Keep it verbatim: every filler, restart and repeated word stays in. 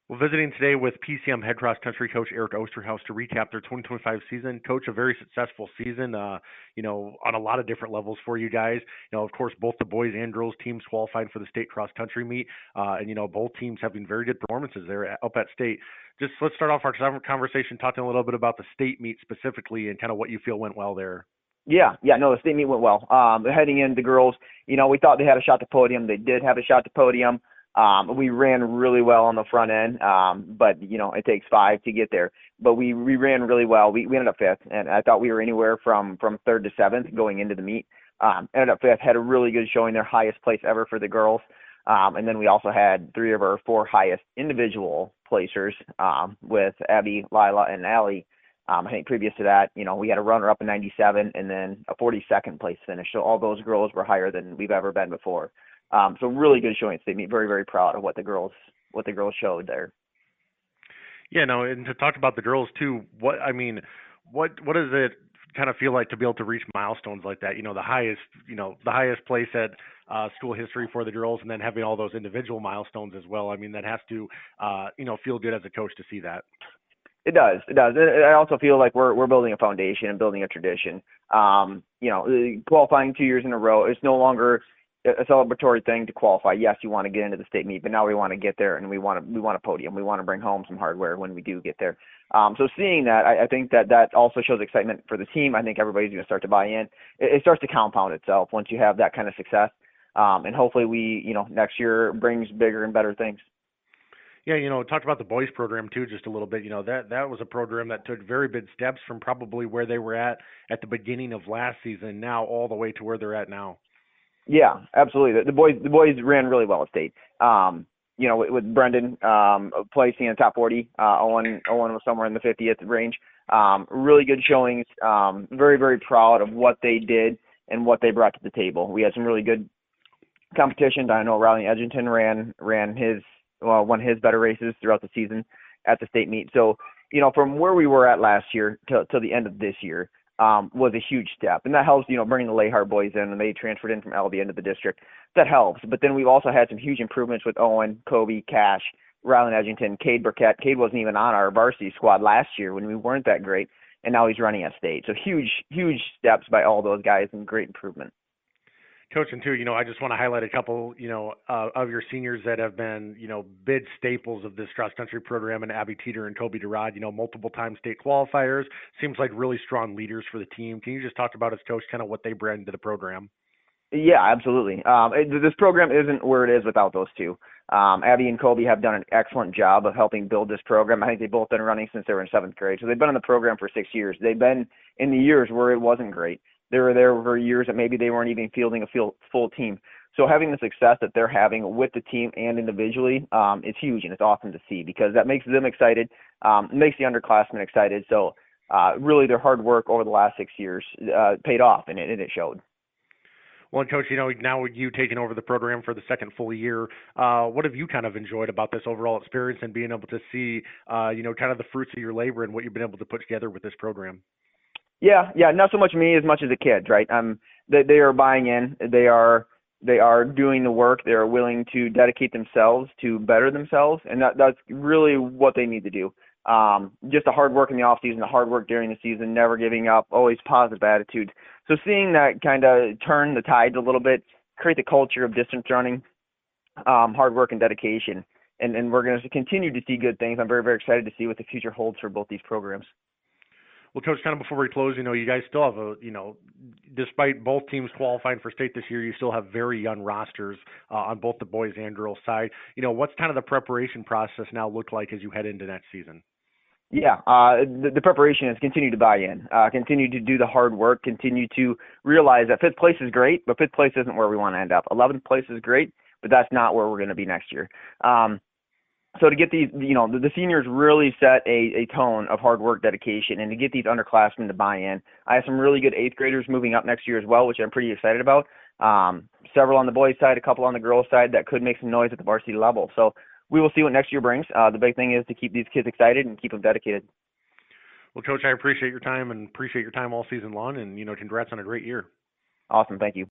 Well, visiting today with P C M head cross country coach Eric Osterhaus to recap their twenty twenty-five season. Coach, a very successful season, uh, you know, on a lot of different levels for you guys. You know, of course, both the boys and girls teams qualified for the state cross country meet, uh, and you know, both teams having very good performances there at, up at state. Just let's start off our conversation talking a little bit about the state meet specifically and kind of what you feel went well there. Yeah, yeah, no, the state meet went well. Um, heading in, the girls, you know, we thought they had a shot to podium. They did have a shot to podium. Um, we ran really well on the front end, um, but you know, it takes five to get there. But we we ran really well. We we ended up fifth, and I thought we were anywhere from from third to seventh going into the meet. Um, ended up fifth. Had a really good showing, their highest place ever for the girls. Um, and then we also had three of our four highest individual placers, um, with Abby, Lila, and Allie. Um, I think previous to that, you know, we had a runner-up in ninety-seven and then a forty-second place finish. So all those girls were higher than we've ever been before. Um, so really good showing. State meet. Very, very proud of what the girls what the girls showed there. Yeah, no, and to talk about the girls too. What I mean, what what does it kind of feel like to be able to reach milestones like that? You know, the highest, you know, the highest place at uh, school history for the girls, and then having all those individual milestones as well. I mean, that has to, uh, you know, feel good as a coach to see that. It does. It does. I also feel like we're we're building a foundation and building a tradition. Um, you know, qualifying two years in a row, it's no longer a celebratory thing to qualify. Yes, you want to get into the state meet, but now we want to get there and we want to we want a podium. We want to bring home some hardware when we do get there. Um, so seeing that, I, I think that that also shows excitement for the team. I think everybody's going to start to buy in. It, it starts to compound itself once you have that kind of success, um, and hopefully we, you know, next year brings bigger and better things. Yeah, you know, talked about the boys program too, just a little bit. You know, that that was a program that took very big steps from probably where they were at at the beginning of last season, now all the way to where they're at now. Yeah, absolutely. The, the boys the boys ran really well at state. Um, you know, with, with Brendan um, placing in the top forty, uh, Owen Owen was somewhere in the fiftieth range. Um, really good showings. Um, very very proud of what they did and what they brought to the table. We had some really good competition. I know Riley Edgerton ran ran his well, won his better races throughout the season at the state meet. So, you know, from where we were at last year to, to the end of this year, um, was a huge step. And that helps, you know, bringing the Lahar boys in, and they transferred in from L B into the district. That helps. But then we've also had some huge improvements with Owen, Kobe, Cash, Rylan Edgerton, Cade Burkett. Cade wasn't even on our varsity squad last year when we weren't that great, and now he's running at state. So huge, huge steps by all those guys and great improvement. Coach, and too, you know, I just want to highlight a couple, you know, uh, of your seniors that have been, you know, big staples of this cross country program, and Abby Teeter and Kobe Durad, you know, multiple time state qualifiers. Seems like really strong leaders for the team. Can you just talk about as coach kind of what they bring to the program? Yeah, absolutely. Um, it, this program isn't where it is without those two. Um, Abby and Kobe have done an excellent job of helping build this program. I think they've both been running since they were in seventh grade. So they've been in the program for six years. They've been in the years where it wasn't great. They were there for years that maybe they weren't even fielding a full, full team. So having the success that they're having with the team and individually, um, is huge, and it's awesome to see because that makes them excited, um, makes the underclassmen excited. So uh, really their hard work over the last six years uh, paid off, and it, and it showed. Well, Coach, you know, now with you taking over the program for the second full year, uh, what have you kind of enjoyed about this overall experience and being able to see, uh, you know, kind of the fruits of your labor and what you've been able to put together with this program? Yeah, yeah, not so much me as much as the kids, right? Um, they they are buying in. They are they are doing the work. They are willing to dedicate themselves to better themselves, and that that's really what they need to do. Um, just the hard work in the off season, the hard work during the season, never giving up, always positive attitude. So seeing that kind of turn the tides a little bit, create the culture of distance running, um, hard work and dedication, and and we're going to continue to see good things. I'm very very excited to see what the future holds for both these programs. Well, Coach, kind of before we close, you know, you guys still have a, you know, despite both teams qualifying for state this year, you still have very young rosters uh, on both the boys and girls side. You know, what's kind of the preparation process now look like as you head into next season? Yeah, uh, the, the preparation is continue to buy in, uh, continue to do the hard work, continue to realize that fifth place is great, but fifth place isn't where we want to end up. eleventh place is great, but that's not where we're going to be next year. Um, So to get these, you know, the, the seniors really set a, a tone of hard work, dedication, and to get these underclassmen to buy in. I have some really good eighth graders moving up next year as well, which I'm pretty excited about. Um, several on the boys' side, a couple on the girls' side that could make some noise at the varsity level. So we will see what next year brings. Uh, the big thing is to keep these kids excited and keep them dedicated. Well, Coach, I appreciate your time and appreciate your time all season long, and, you know, congrats on a great year. Awesome. Thank you.